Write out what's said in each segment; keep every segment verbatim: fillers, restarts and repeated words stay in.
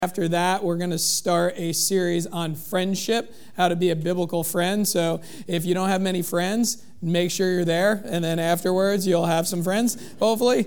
After that, we're going to start a series on friendship, how to be a biblical friend. So if you don't have many friends, make sure you're there. And then afterwards, you'll have some friends, hopefully.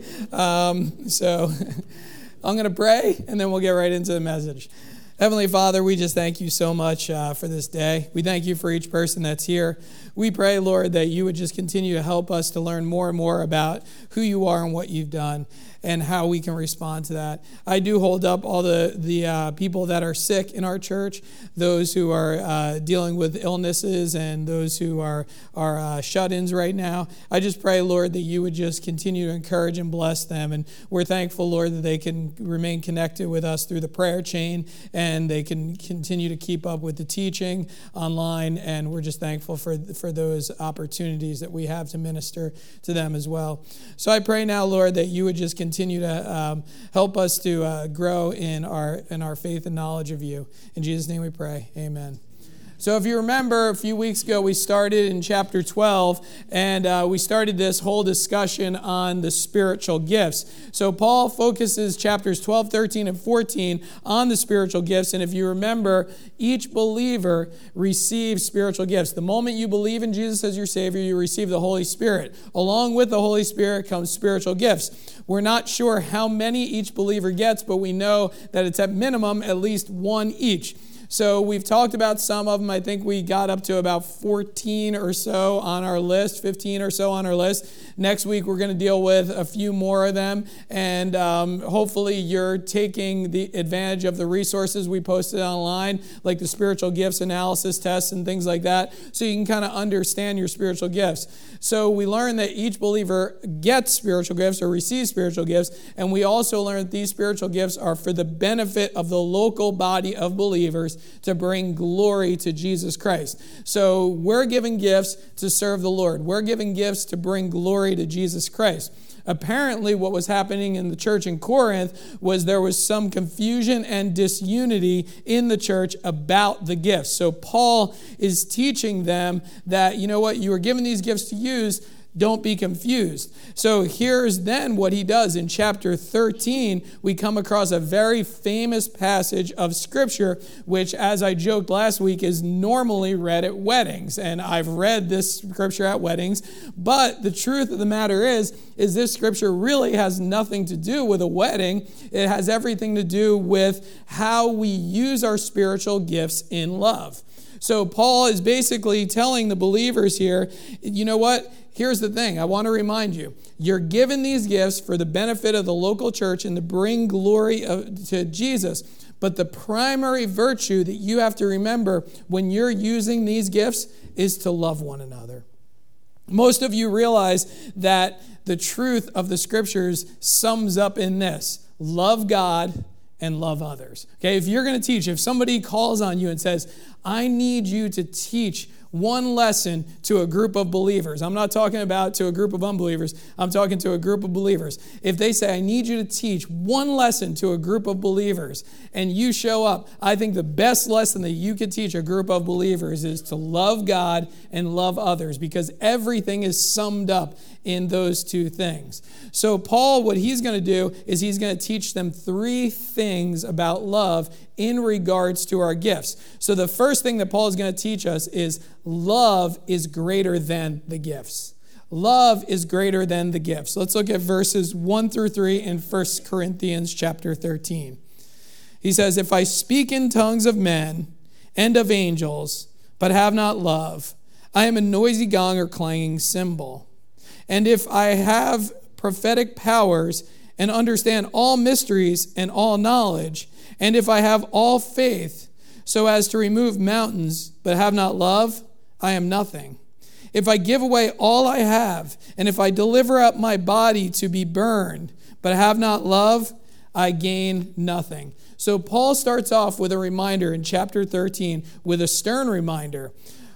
Um, so I'm going to pray, and then we'll get right into the message. Heavenly Father, we just thank you so much uh, for this day. We thank you for each person that's here. We pray, Lord, that you would just continue to help us to learn more and more about who you are and what you've done and how we can respond to that. I do hold up all the, the uh, people that are sick in our church, those who are uh, dealing with illnesses and those who are, are uh, shut-ins right now. I just pray, Lord, that you would just continue to encourage and bless them. And we're thankful, Lord, that they can remain connected with us through the prayer chain and they can continue to keep up with the teaching online. And we're just thankful for, for those opportunities that we have to minister to them as well. So I pray now, Lord, that you would just continue Continue to um, help us to uh, grow in our in our faith and knowledge of you. In Jesus' name we pray. Amen. So if you remember, a few weeks ago, we started in chapter twelve, and uh, we started this whole discussion on the spiritual gifts. So Paul focuses chapters twelve, thirteen, and fourteen on the spiritual gifts. And if you remember, each believer receives spiritual gifts. The moment you believe in Jesus as your Savior, you receive the Holy Spirit. Along with the Holy Spirit comes spiritual gifts. We're not sure how many each believer gets, but we know that it's at minimum at least one each. So we've talked about some of them. I think we got up to about fourteen or so on our list, fifteen or so on our list. Next week, we're going to deal with a few more of them. And um, hopefully you're taking the advantage of the resources we posted online, like the spiritual gifts analysis tests and things like that, so you can kind of understand your spiritual gifts. So we learned that each believer gets spiritual gifts or receives spiritual gifts. And we also learned that these spiritual gifts are for the benefit of the local body of believers to bring glory to Jesus Christ. So we're given gifts to serve the Lord. We're given gifts to bring glory to Jesus Christ. Apparently, what was happening in the church in Corinth was there was some confusion and disunity in the church about the gifts. So Paul is teaching them that, you know what, you were given these gifts to use. Don't be confused. So here's then what he does. In chapter thirteen, we come across a very famous passage of Scripture, which, as I joked last week, is normally read at weddings. And I've read this Scripture at weddings. But the truth of the matter is, is this Scripture really has nothing to do with a wedding. It has everything to do with how we use our spiritual gifts in love. So Paul is basically telling the believers here, you know what? Here's the thing. I want to remind you, you're given these gifts for the benefit of the local church and to bring glory of, to Jesus. But the primary virtue that you have to remember when you're using these gifts is to love one another. Most of you realize that the truth of the Scriptures sums up in this: love God and love others. Okay, if you're going to teach, if somebody calls on you and says, I need you to teach one lesson to a group of believers. I'm not talking about to a group of unbelievers. I'm talking to a group of believers. If they say, I need you to teach one lesson to a group of believers, and you show up, I think the best lesson that you could teach a group of believers is to love God and love others, because everything is summed up in those two things. So Paul, what he's going to do is he's going to teach them three things about love in regards to our gifts. So the first thing that Paul is going to teach us is love is greater than the gifts. Love is greater than the gifts. Let's look at verses one through three in First Corinthians chapter thirteen. He says, if I speak in tongues of men and of angels, but have not love, I am a noisy gong or clanging cymbal. And if I have prophetic powers and understand all mysteries and all knowledge, and if I have all faith so as to remove mountains, but have not love, I am nothing. If I give away all I have, and if I deliver up my body to be burned, but have not love, I gain nothing. So Paul starts off with a reminder in chapter thirteen, with a stern reminder.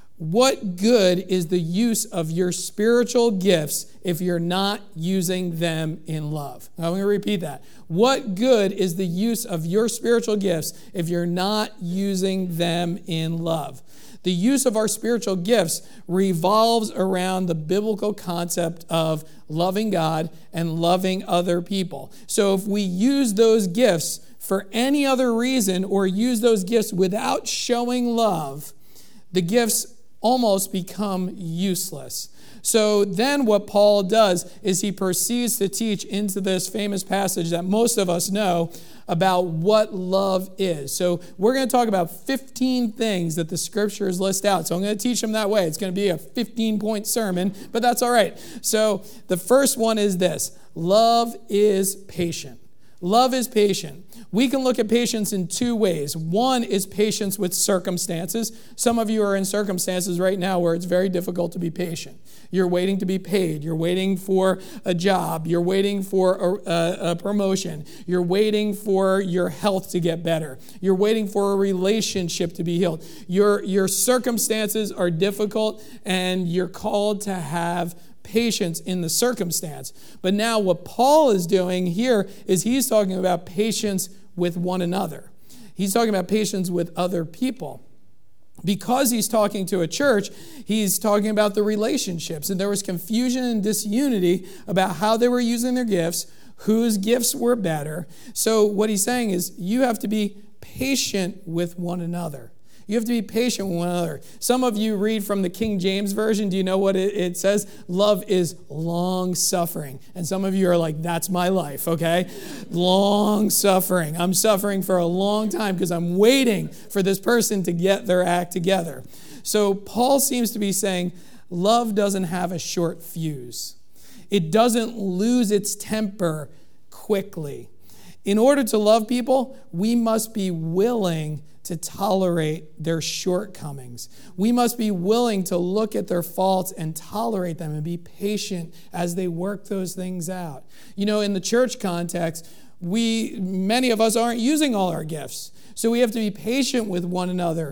What good is the use of your spiritual gifts if you're not using them in love? I'm going to repeat that. What good is the use of your spiritual gifts if you're not using them in love? The use of our spiritual gifts revolves around the biblical concept of loving God and loving other people. So if we use those gifts for any other reason or use those gifts without showing love, the gifts almost become useless. So then what Paul does is he proceeds to teach into this famous passage that most of us know about what love is. So we're going to talk about fifteen things that the scriptures list out. So I'm going to teach them that way. It's going to be a fifteen-point sermon, but that's all right. So the first one is this: love is patient. Love is patient. We can look at patience in two ways. One is patience with circumstances. Some of you are in circumstances right now where it's very difficult to be patient. You're waiting to be paid. You're waiting for a job. You're waiting for a, a, a promotion. You're waiting for your health to get better. You're waiting for a relationship to be healed. Your, your circumstances are difficult, and you're called to have patience in the circumstance. But now what Paul is doing here is he's talking about patience with one another. He's talking about patience with other people. Because he's talking to a church, he's talking about the relationships. And there was confusion and disunity about how they were using their gifts, whose gifts were better. So what he's saying is you have to be patient with one another. You have to be patient with one another. Some of you read from the King James Version. Do you know what it, it says? Love is long-suffering. And some of you are like, that's my life, okay? Long-suffering. I'm suffering for a long time because I'm waiting for this person to get their act together. So Paul seems to be saying love doesn't have a short fuse. It doesn't lose its temper quickly. In order to love people, we must be willing to tolerate their shortcomings. We must be willing to look at their faults and tolerate them and be patient as they work those things out. You know, in the church context, we many of us aren't using all our gifts. So we have to be patient with one another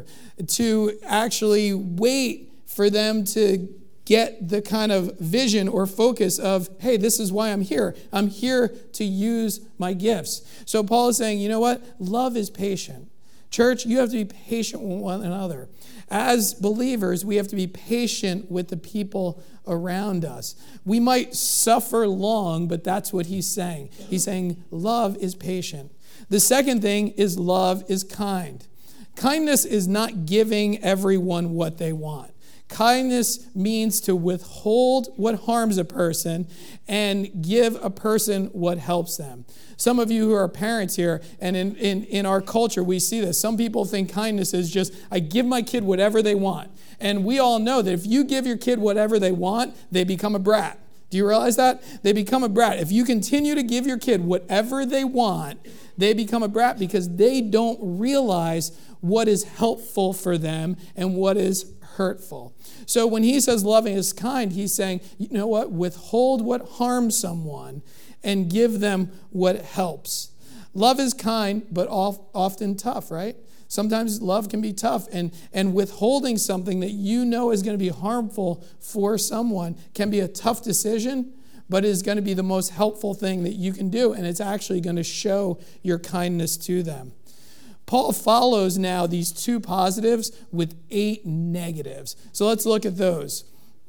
to actually wait for them to get the kind of vision or focus of, hey, this is why I'm here. I'm here to use my gifts. So Paul is saying, you know what? Love is patient. Church, you have to be patient with one another. As believers, we have to be patient with the people around us. We might suffer long, but that's what he's saying. He's saying love is patient. The second thing is love is kind. Kindness is not giving everyone what they want. Kindness means to withhold what harms a person and give a person what helps them. Some of you who are parents here, and in, in, in our culture, we see this. Some people think kindness is just, I give my kid whatever they want. And we all know that if you give your kid whatever they want, they become a brat. Do you realize that? They become a brat. If you continue to give your kid whatever they want, they become a brat because they don't realize what is helpful for them and what is hurtful. So when he says loving is kind, he's saying, you know what? Withhold what harms someone and give them what helps. Love is kind, but often tough, right? Sometimes love can be tough, and, and withholding something that you know is going to be harmful for someone can be a tough decision, but is going to be the most helpful thing that you can do, and it's actually going to show your kindness to them. Paul follows now these two positives with eight negatives. So let's look at those.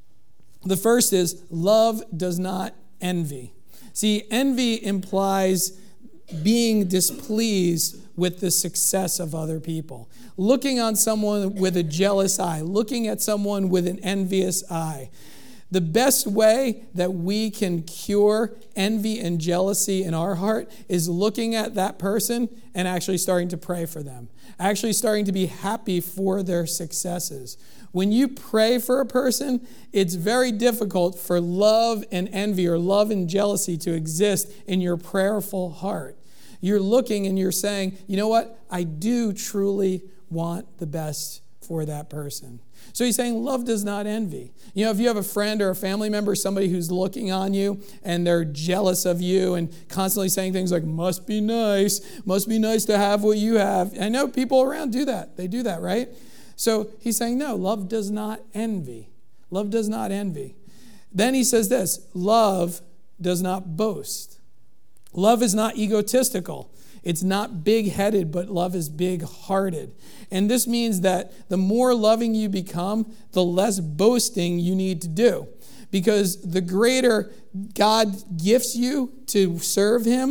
The first is love does not envy. See, envy implies being displeased with the success of other people. Looking on someone with a jealous eye, looking at someone with an envious eye. The best way that we can cure envy and jealousy in our heart is looking at that person and actually starting to pray for them. Actually starting to be happy for their successes. When you pray for a person, it's very difficult for love and envy or love and jealousy to exist in your prayerful heart. You're looking and you're saying, you know what? I do truly want the best for that person. So he's saying love does not envy. You know, if you have a friend or a family member, somebody who's looking on you and they're jealous of you and constantly saying things like, must be nice, must be nice to have what you have. I know people around do that. They do that, right? So he's saying, no, love does not envy. Love does not envy. Then he says this, love does not boast. Love is not egotistical. It's not big-headed, but love is big-hearted. And this means that the more loving you become, the less boasting you need to do. Because the greater God gifts you to serve him,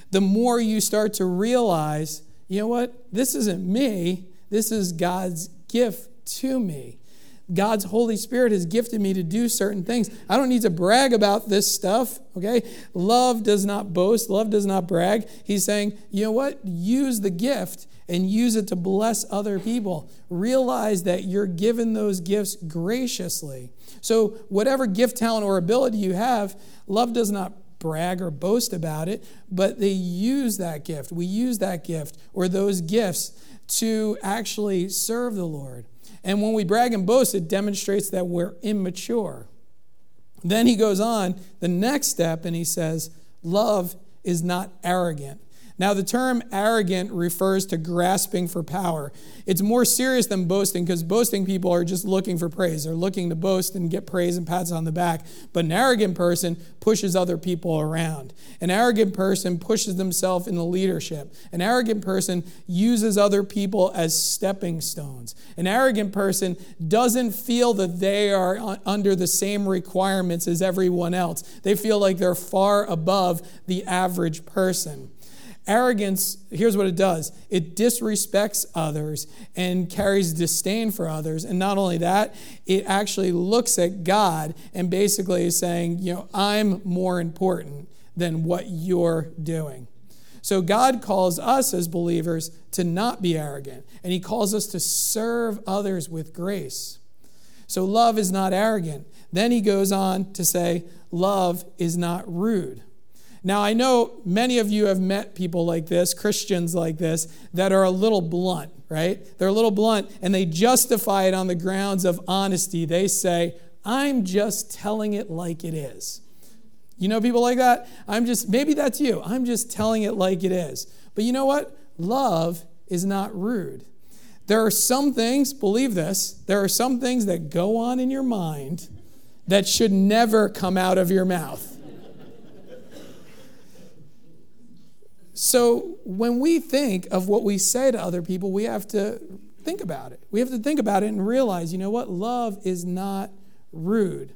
the more you start to realize, you know what? This isn't me. This is God's gift to me. God's Holy Spirit has gifted me to do certain things. I don't need to brag about this stuff, okay? Love does not boast. Love does not brag. He's saying, you know what? Use the gift and use it to bless other people. Realize that you're given those gifts graciously. So whatever gift, talent, or ability you have, love does not brag or boast about it, but they use that gift. We use that gift or those gifts to actually serve the Lord. And when we brag and boast, it demonstrates that we're immature. Then he goes on, the next step, and he says, love is not arrogant. Now, the term arrogant refers to grasping for power. It's more serious than boasting, because boasting people are just looking for praise. They're looking to boast and get praise and pats on the back. But an arrogant person pushes other people around. An arrogant person pushes themselves in the leadership. An arrogant person uses other people as stepping stones. An arrogant person doesn't feel that they are under the same requirements as everyone else. They feel like they're far above the average person. Arrogance, here's what it does. It disrespects others and carries disdain for others. And not only that, it actually looks at God and basically is saying, you know, I'm more important than what you're doing. So God calls us as believers to not be arrogant. And he calls us to serve others with grace. So love is not arrogant. Then he goes on to say, love is not rude. Now, I know many of you have met people like this, Christians like this, that are a little blunt, right? They're a little blunt, and they justify it on the grounds of honesty. They say, I'm just telling it like it is. You know people like that? I'm just, maybe that's you. I'm just telling it like it is. But you know what? Love is not rude. There are some things, believe this, there are some things that go on in your mind that should never come out of your mouth. So when we think of what we say to other people, we have to think about it. We have to think about it and realize, you know what? Love is not rude.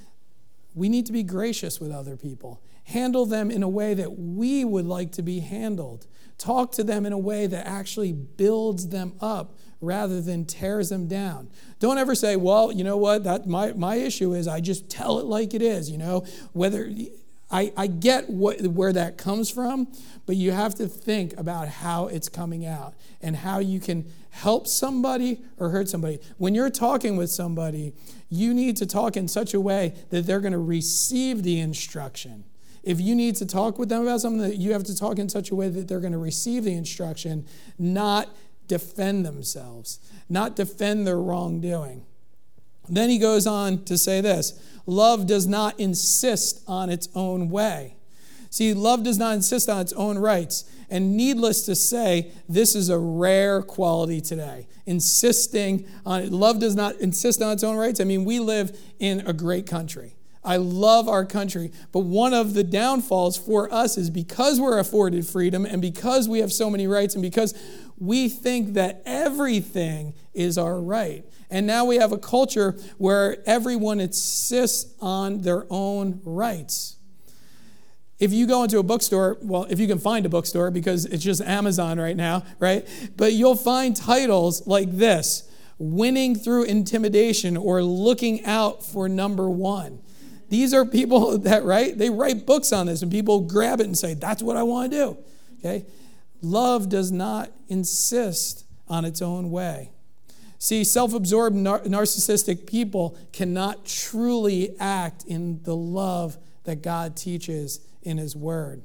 We need to be gracious with other people. Handle them in a way that we would like to be handled. Talk to them in a way that actually builds them up rather than tears them down. Don't ever say, well, you know what? That my, my issue is I just tell it like it is, you know, whether... I, I get what, where that comes from, but you have to think about how it's coming out and how you can help somebody or hurt somebody. When you're talking with somebody, you need to talk in such a way that they're going to receive the instruction. If you need to talk with them about something, that you have to talk in such a way that they're going to receive the instruction, not defend themselves, not defend their wrongdoing. Then he goes on to say this, love does not insist on its own way. See, love does not insist on its own rights. And needless to say, this is a rare quality today. Insisting on it. Love does not insist on its own rights. I mean, we live in a great country. I love our country. But one of the downfalls for us is because we're afforded freedom and because we have so many rights and because we think that everything is our right. And now we have a culture where everyone insists on their own rights. If you go into a bookstore, well, if you can find a bookstore, because it's just Amazon right now, right? But you'll find titles like this, Winning Through Intimidation or Looking Out for Number One. These are people that, right? They write books on this and people grab it and say, that's what I want to do, okay? Love does not insist on its own way. See, self-absorbed, nar- narcissistic people cannot truly act in the love that God teaches in His Word.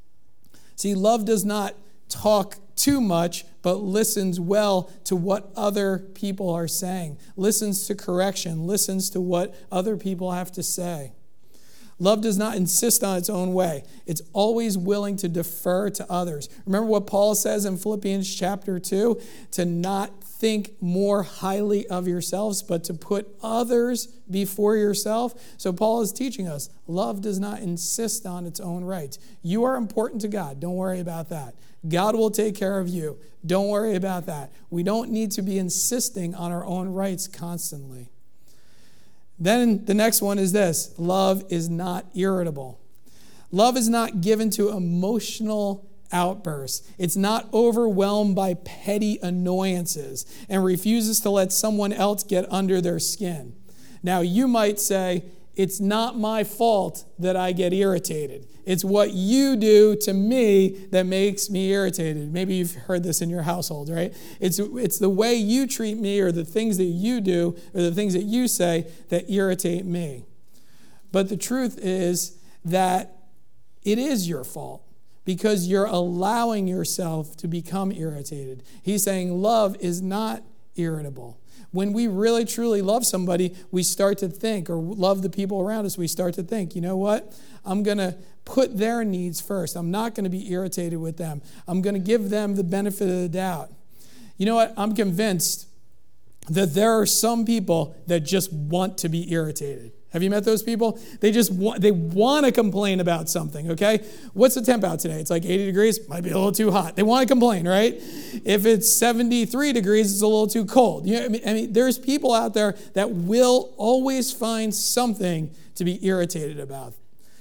See, love does not talk too much, but listens well to what other people are saying, listens to correction, listens to what other people have to say. Love does not insist on its own way. It's always willing to defer to others. Remember what Paul says in Philippians chapter two? To not think more highly of yourselves, but to put others before yourself. So Paul is teaching us, love does not insist on its own rights. You are important to God. Don't worry about that. God will take care of you. Don't worry about that. We don't need to be insisting on our own rights constantly. Then the next one is this. Love is not irritable. Love is not given to emotional outbursts. It's not overwhelmed by petty annoyances and refuses to let someone else get under their skin. Now, you might say, it's not my fault that I get irritated. It's what you do to me that makes me irritated. Maybe you've heard this in your household, right? It's, it's the way you treat me or the things that you do or the things that you say that irritate me. But the truth is that it is your fault because you're allowing yourself to become irritated. He's saying love is not irritable. When we really, truly love somebody, we start to think, or love the people around us, we start to think, you know what? I'm going to put their needs first. I'm not going to be irritated with them. I'm going to give them the benefit of the doubt. You know what? I'm convinced that there are some people that just want to be irritated. Have you met those people? They just want, they want to complain about something, okay? What's the temp out today? It's like eighty degrees, might be a little too hot. They want to complain, right? If it's seventy-three degrees, it's a little too cold. You know, I mean, I mean, there's people out there that will always find something to be irritated about.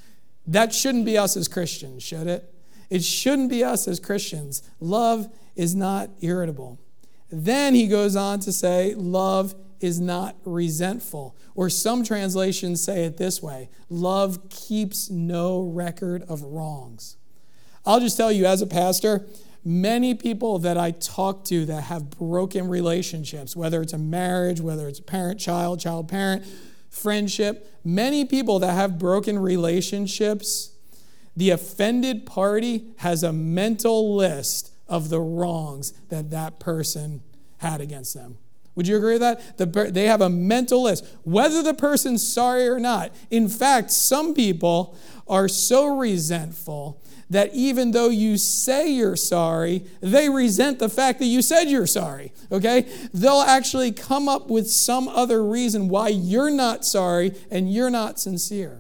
That shouldn't be us as Christians, should it? It shouldn't be us as Christians. Love is not irritable. Then he goes on to say, love is not resentful. Or some translations say it this way, love keeps no record of wrongs. I'll just tell you, as a pastor, many people that I talk to that have broken relationships, whether it's a marriage, whether it's a parent-child, child-parent, friendship, many people that have broken relationships, the offended party has a mental list of the wrongs that that person had against them. Would you agree with that? The, they have a mental list, whether the person's sorry or not. In fact, some people are so resentful that even though you say you're sorry, they resent the fact that you said you're sorry, okay? They'll actually come up with some other reason why you're not sorry and you're not sincere.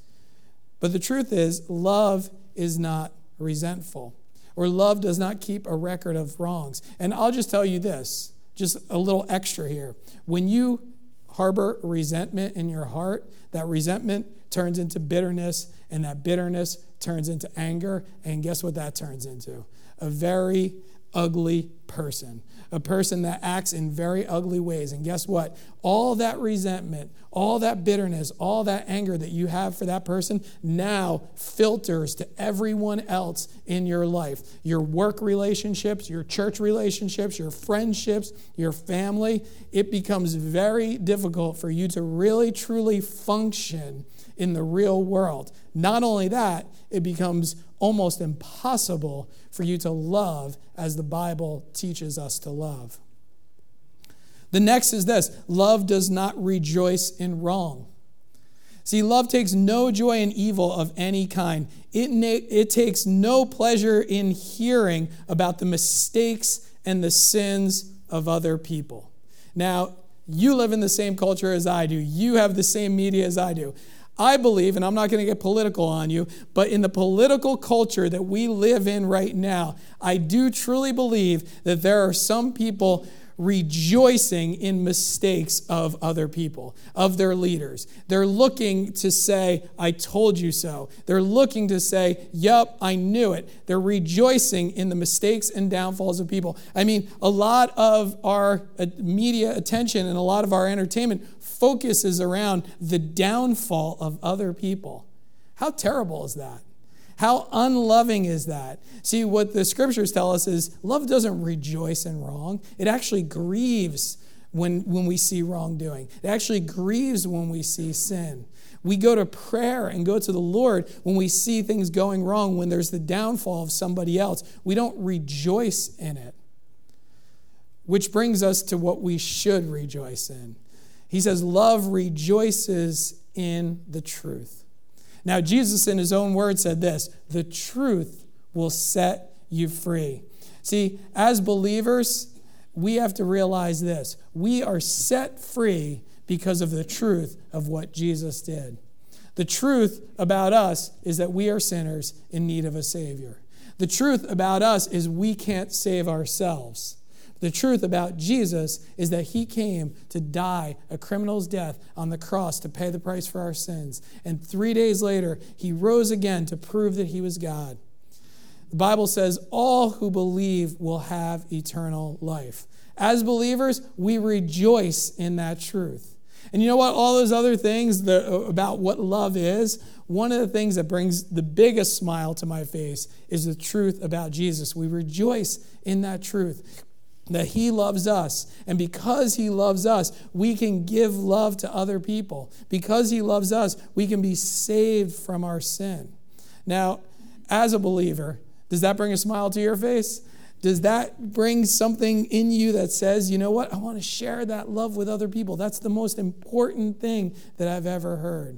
But the truth is, love is not resentful, or love does not keep a record of wrongs. And I'll just tell you this, just a little extra here. When you harbor resentment in your heart, that resentment turns into bitterness, and that bitterness turns into anger, and guess what that turns into? A very ugly person. A person that acts in very ugly ways. And guess what? All that resentment, all that bitterness, all that anger that you have for that person now filters to everyone else in your life. Your work relationships, your church relationships, your friendships, your family. It becomes very difficult for you to really, truly function in the real world. Not only that, it becomes almost impossible for you to love as the Bible teaches us to love. The next is this: love does not rejoice in wrong. See, love takes no joy in evil of any kind. It, na- it takes no pleasure in hearing about the mistakes and the sins of other people. Now, you live in the same culture as I do. You have the same media as I do. I believe, and I'm not going to get political on you, but in the political culture that we live in right now, I do truly believe that there are some people rejoicing in mistakes of other people, of their leaders. They're looking to say, I told you so. They're looking to say, yep, I knew it. They're rejoicing in the mistakes and downfalls of people. I mean, a lot of our media attention and a lot of our entertainment focuses around the downfall of other people. How terrible is that? How unloving is that? See, what the scriptures tell us is love doesn't rejoice in wrong. It actually grieves when, when we see wrongdoing. It actually grieves when we see sin. We go to prayer and go to the Lord when we see things going wrong, when there's the downfall of somebody else. We don't rejoice in it. Which brings us to what we should rejoice in. He says, love rejoices in the truth. Now, Jesus in his own word said this: the truth will set you free. See, as believers, we have to realize this. We are set free because of the truth of what Jesus did. The truth about us is that we are sinners in need of a Savior. The truth about us is we can't save ourselves. The truth about Jesus is that he came to die a criminal's death on the cross to pay the price for our sins. And three days later, he rose again to prove that he was God. The Bible says all who believe will have eternal life. As believers, we rejoice in that truth. And you know what? All those other things that, about what love is, one of the things that brings the biggest smile to my face is the truth about Jesus. We rejoice in that truth, that he loves us. And because he loves us, we can give love to other people. Because he loves us, we can be saved from our sin. Now, as a believer, does that bring a smile to your face? Does that bring something in you that says, you know what, I want to share that love with other people? That's the most important thing that I've ever heard.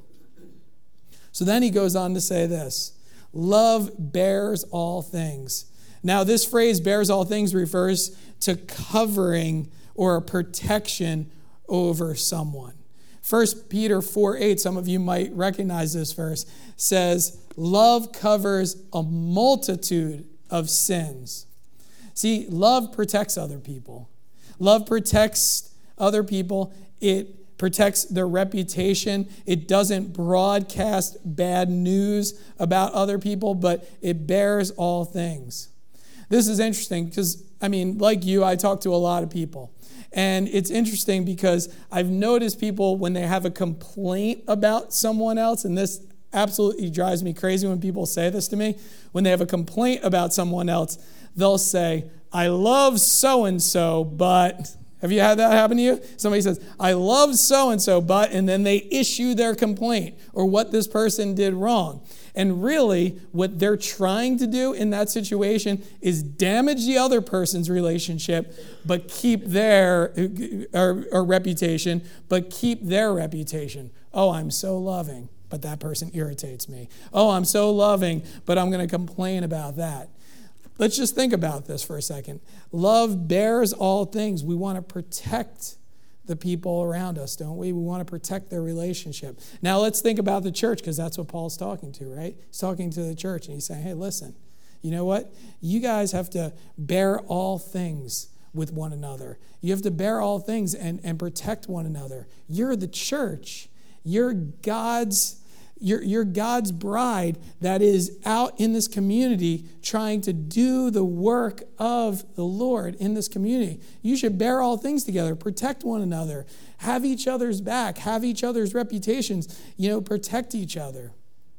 So then he goes on to say this, love bears all things. Now, this phrase, bears all things, refers to covering or a protection over someone. First Peter four eight, some of you might recognize this verse, says, love covers a multitude of sins. See, love protects other people. Love protects other people. It protects their reputation. It doesn't broadcast bad news about other people, but it bears all things. This is interesting because, I mean, like you, I talk to a lot of people. And it's interesting because I've noticed people when they have a complaint about someone else, and this absolutely drives me crazy when people say this to me. When they have a complaint about someone else, they'll say, I love so-and-so, but... Have you had that happen to you? Somebody says, I love so-and-so, but... And then they issue their complaint or what this person did wrong. And really, what they're trying to do in that situation is damage the other person's relationship, but keep their or, or reputation, but keep their reputation. Oh, I'm so loving, but that person irritates me. Oh, I'm so loving, but I'm going to complain about that. Let's just think about this for a second. Love bears all things. We want to protect the people around us, don't we? We want to protect their relationship. Now let's think about the church, because that's what Paul's talking to, right? He's talking to the church, and he's saying, hey, listen, you know what? You guys have to bear all things with one another. You have to bear all things and, and protect one another. You're the church. You're God's You're, you're God's bride that is out in this community trying to do the work of the Lord in this community. You should bear all things together, protect one another, have each other's back, have each other's reputations, you know, protect each other.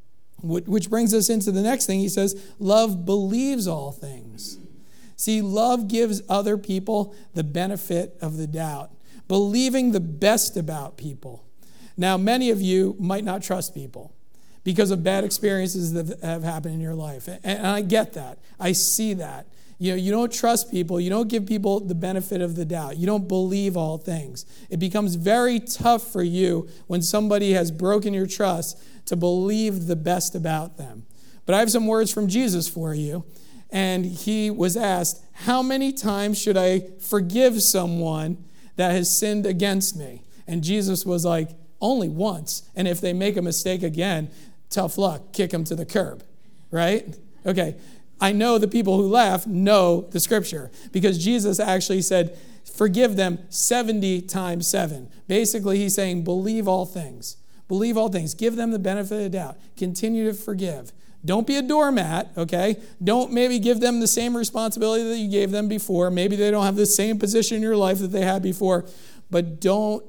Which brings us into the next thing. He says, love believes all things. See, love gives other people the benefit of the doubt, believing the best about people. Now, many of you might not trust people because of bad experiences that have happened in your life. And I get that. I see that. You know, you don't trust people. You don't give people the benefit of the doubt. You don't believe all things. It becomes very tough for you when somebody has broken your trust to believe the best about them. But I have some words from Jesus for you. And he was asked, how many times should I forgive someone that has sinned against me? And Jesus was like, only once. And if they make a mistake again, tough luck, kick them to the curb, right? Okay, I know the people who laugh know the scripture because Jesus actually said, forgive them seventy times seven. Basically, he's saying, believe all things. Believe all things. Give them the benefit of the doubt. Continue to forgive. Don't be a doormat, okay? Don't maybe give them the same responsibility that you gave them before. Maybe they don't have the same position in your life that they had before, but don't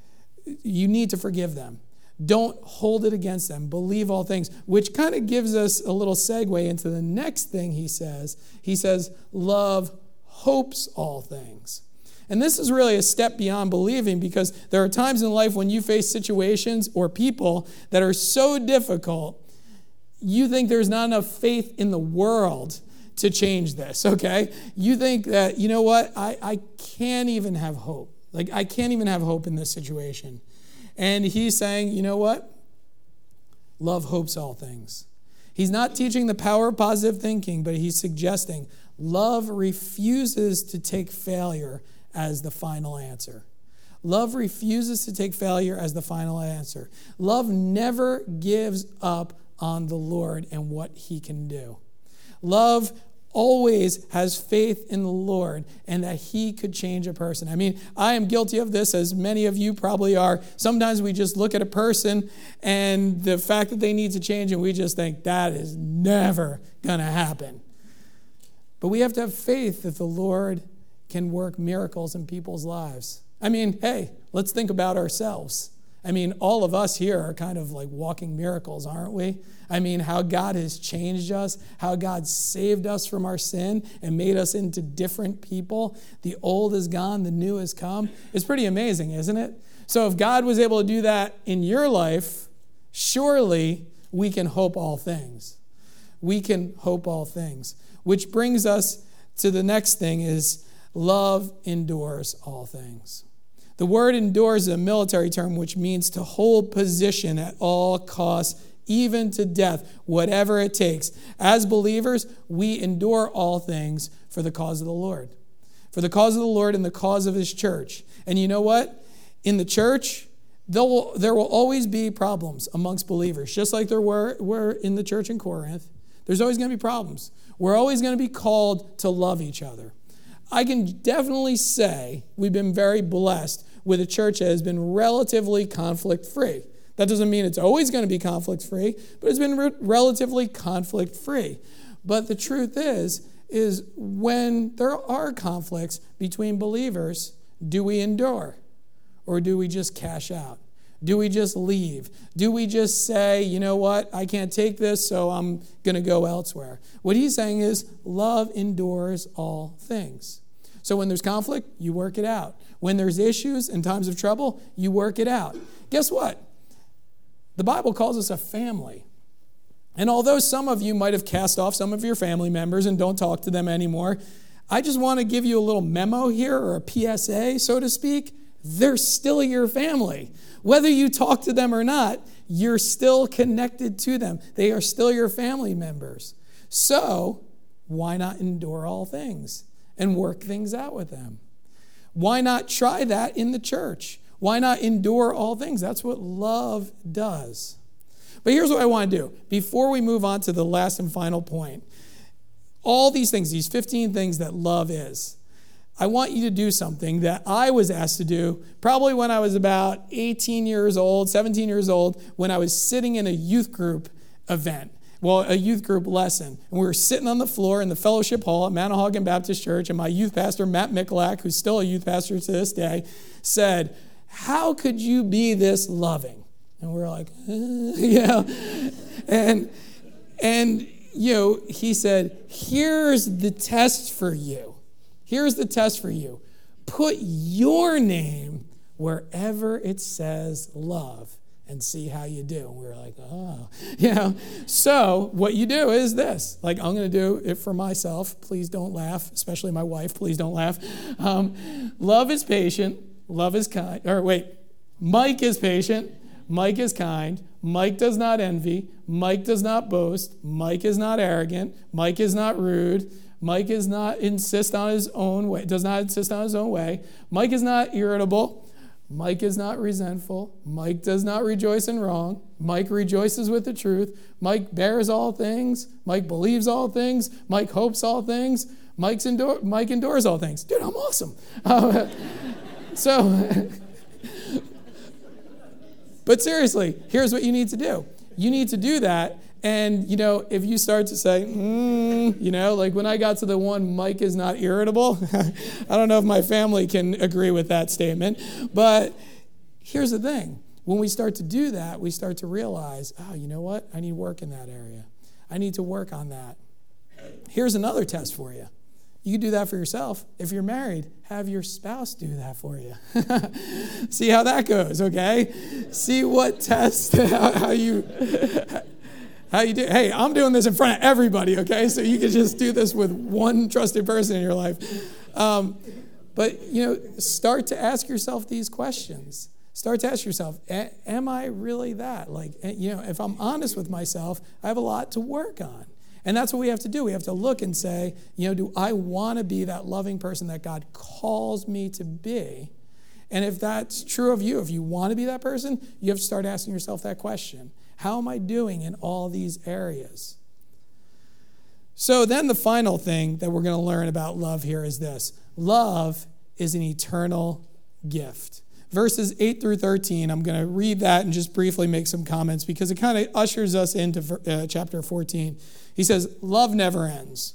You need to forgive them. Don't hold it against them. Believe all things, which kind of gives us a little segue into the next thing he says. He says, love hopes all things. And this is really a step beyond believing because there are times in life when you face situations or people that are so difficult, you think there's not enough faith in the world to change this, okay? You think that, you know what, I, I can't even have hope. Like, I can't even have hope in this situation. And he's saying, you know what? Love hopes all things. He's not teaching the power of positive thinking, but he's suggesting love refuses to take failure as the final answer. Love refuses to take failure as the final answer. Love never gives up on the Lord and what he can do. Love always has faith in the Lord and that he could change a person. I mean, I am guilty of this, as many of you probably are. Sometimes we just look at a person and the fact that they need to change, and we just think that is never going to happen. But we have to have faith that the Lord can work miracles in people's lives. I mean, hey, let's think about ourselves. I mean, all of us here are kind of like walking miracles, aren't we? I mean, how God has changed us, how God saved us from our sin and made us into different people. The old is gone, the new has come. It's pretty amazing, isn't it? So if God was able to do that in your life, surely we can hope all things. We can hope all things. Which brings us to the next thing is love endures all things. The word endures is a military term which means to hold position at all costs, even to death, whatever it takes. As believers, we endure all things for the cause of the Lord. For the cause of the Lord and the cause of his church. And you know what? In the church, there will, there will always be problems amongst believers, just like there were, were in the church in Corinth. There's always going to be problems. We're always going to be called to love each other. I can definitely say we've been very blessed with a church that has been relatively conflict-free. That doesn't mean it's always going to be conflict-free, but it's been re- relatively conflict-free. But the truth is, is when there are conflicts between believers, do we endure? Or do we just cash out? Do we just leave? Do we just say, you know what, I can't take this, so I'm going to go elsewhere? What he's saying is love endures all things. So when there's conflict, you work it out. When there's issues and times of trouble, you work it out. Guess what? The Bible calls us a family. And although some of you might have cast off some of your family members and don't talk to them anymore, I just want to give you a little memo here, or a P S A, so to speak. They're still your family. Whether you talk to them or not, you're still connected to them. They are still your family members. So why not endure all things and work things out with them? Why not try that in the church? Why not endure all things? That's what love does. But here's what I want to do. Before we move on to the last and final point, all these things, these fifteen things that love is, I want you to do something that I was asked to do probably when I was about eighteen years old, seventeen years old, when I was sitting in a youth group event. Well, a youth group lesson. And we were sitting on the floor in the fellowship hall at Manahawkin Baptist Church, and my youth pastor, Matt Michalak, who's still a youth pastor to this day, said, "How could you be this loving?" And we we're like, uh, yeah. And, and, you know, he said, "Here's the test for you. Here's the test for you. Put your name wherever it says love and see how you do." And we were like, oh, you know. So what you do is this. Like, I'm going to do it for myself. Please don't laugh, especially my wife. Please don't laugh. Um, love is patient. Love is kind. Or wait, Mike is patient. Mike is kind. Mike does not envy. Mike does not boast. Mike is not arrogant. Mike is not rude. Mike is not insist on his own way, does not insist on his own way. Mike is not irritable. Mike is not resentful. Mike does not rejoice in wrong. Mike rejoices with the truth. Mike bears all things. Mike believes all things. Mike hopes all things. Mike's endure, Mike endures all things. Dude, I'm awesome. Uh, so, but seriously, here's what you need to do. You need to do that. And, you know, if you start to say, mm, you know, like when I got to the one, Mike is not irritable, I don't know if my family can agree with that statement. But here's the thing. When we start to do that, we start to realize, oh, you know what? I need work in that area. I need to work on that. Here's another test for you. You can do that for yourself. If you're married, have your spouse do that for you. See how that goes, okay? See what test, how, how you... How you do? Hey, I'm doing this in front of everybody, okay? So you can just do this with one trusted person in your life. Um, but, you know, start to ask yourself these questions. Start to ask yourself, am I really that? Like, you know, if I'm honest with myself, I have a lot to work on. And that's what we have to do. We have to look and say, you know, do I want to be that loving person that God calls me to be? And if that's true of you, if you want to be that person, you have to start asking yourself that question. How am I doing in all these areas? So then the final thing that we're going to learn about love here is this. Love is an eternal gift. Verses eight through thirteen, I'm going to read that and just briefly make some comments because it kind of ushers us into uh, chapter fourteen. He says, "Love never ends.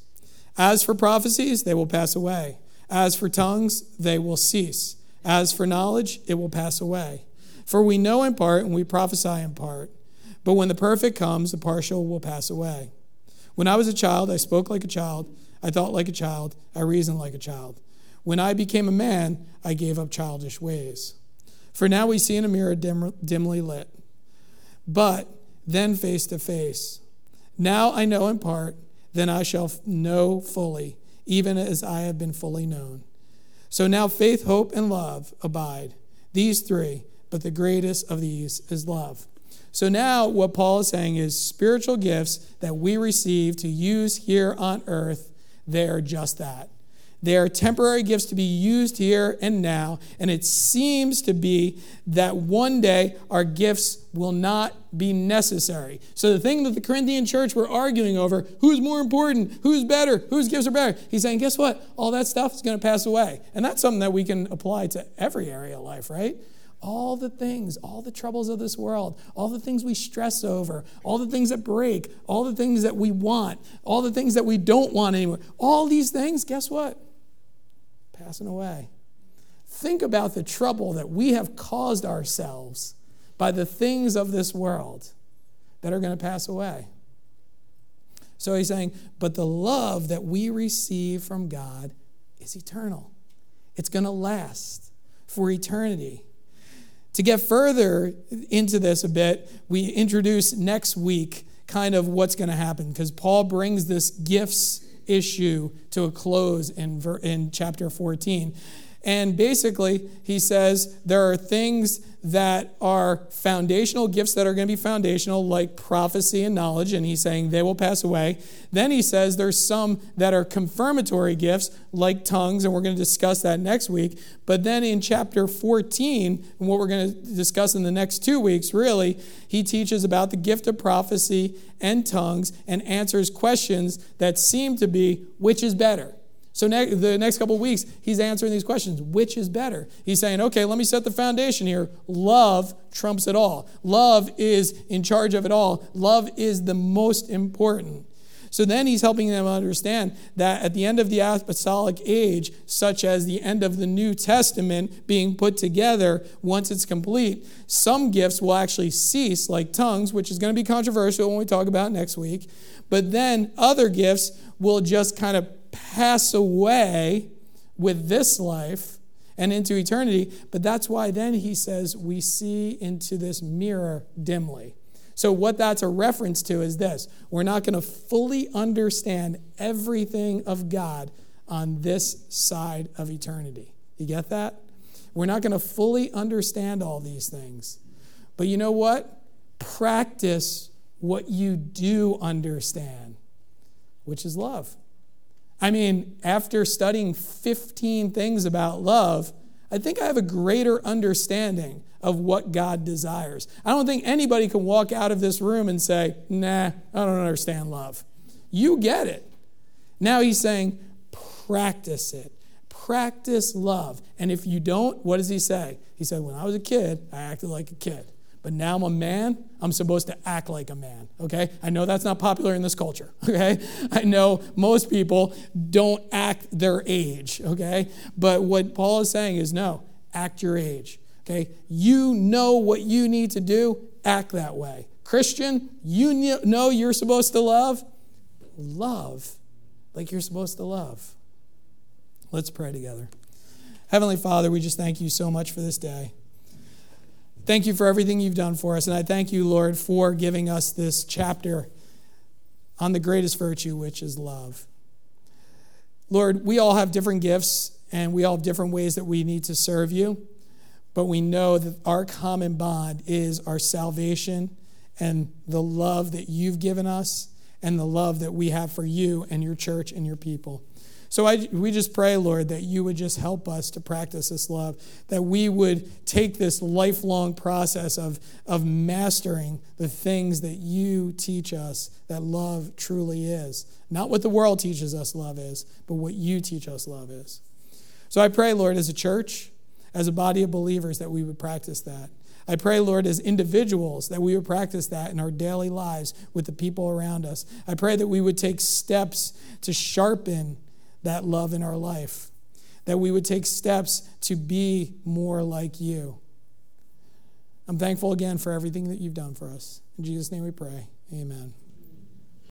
As for prophecies, they will pass away. As for tongues, they will cease. As for knowledge, it will pass away. For we know in part and we prophesy in part. But when the perfect comes, the partial will pass away. When I was a child, I spoke like a child. I thought like a child. I reasoned like a child. When I became a man, I gave up childish ways. For now we see in a mirror dim, dimly lit, but then face to face. Now I know in part, then I shall know fully, even as I have been fully known. So now faith, hope, and love abide, these three, but the greatest of these is love. So now what Paul is saying is spiritual gifts that we receive to use here on earth, they are just that. They are temporary gifts to be used here and now, and it seems to be that one day our gifts will not be necessary. So the thing that the Corinthian church were arguing over, who's more important, who's better, whose gifts are better, he's saying, guess what? All that stuff is going to pass away. And that's something that we can apply to every area of life, right? All the things, all the troubles of this world, all the things we stress over, all the things that break, all the things that we want, all the things that we don't want anymore, all these things, guess what? Passing away. Think about the trouble that we have caused ourselves by the things of this world that are going to pass away. So he's saying, but the love that we receive from God is eternal. It's going to last for eternity. To get further into this a bit, we introduce next week kind of what's going to happen, because Paul brings this gifts issue to a close in, in chapter fourteen. And basically, he says there are things that are foundational, gifts that are going to be foundational, like prophecy and knowledge, and he's saying they will pass away. Then he says there's some that are confirmatory gifts, like tongues, and we're going to discuss that next week. But then in chapter fourteen, and what we're going to discuss in the next two weeks, really, he teaches about the gift of prophecy and tongues and answers questions that seem to be, which is better? So ne- the next couple of weeks, he's answering these questions. Which is better? He's saying, okay, let me set the foundation here. Love trumps it all. Love is in charge of it all. Love is the most important. So then he's helping them understand that at the end of the apostolic age, such as the end of the New Testament being put together, once it's complete, some gifts will actually cease, like tongues, which is going to be controversial when we talk about next week. But then other gifts will just kind of pass away with this life and into eternity. But that's why then he says we see into this mirror dimly. So what that's a reference to is this. We're not going to fully understand everything of God on this side of eternity. You get that? We're not going to fully understand all these things. But you know what? Practice what you do understand, which is love. I mean, after studying fifteen things about love, I think I have a greater understanding of what God desires. I don't think anybody can walk out of this room and say, nah, I don't understand love. You get it. Now he's saying, practice it. Practice love. And if you don't, what does he say? He said, when I was a kid, I acted like a kid. But now I'm a man, I'm supposed to act like a man, okay? I know that's not popular in this culture, okay? I know most people don't act their age, okay? But what Paul is saying is, no, act your age, okay? You know what you need to do, act that way. Christian, you know you're supposed to love, love like you're supposed to love. Let's pray together. Heavenly Father, we just thank you so much for this day. Thank you for everything you've done for us. And I thank you, Lord, for giving us this chapter on the greatest virtue, which is love. Lord, we all have different gifts and we all have different ways that we need to serve you. But we know that our common bond is our salvation and the love that you've given us and the love that we have for you and your church and your people. So I, we just pray, Lord, that you would just help us to practice this love, that we would take this lifelong process of, of mastering the things that you teach us that love truly is. Not what the world teaches us love is, but what you teach us love is. So I pray, Lord, as a church, as a body of believers, that we would practice that. I pray, Lord, as individuals, that we would practice that in our daily lives with the people around us. I pray that we would take steps to sharpen that love in our life, that we would take steps to be more like you. I'm thankful again for everything that you've done for us. In Jesus' name we pray. Amen.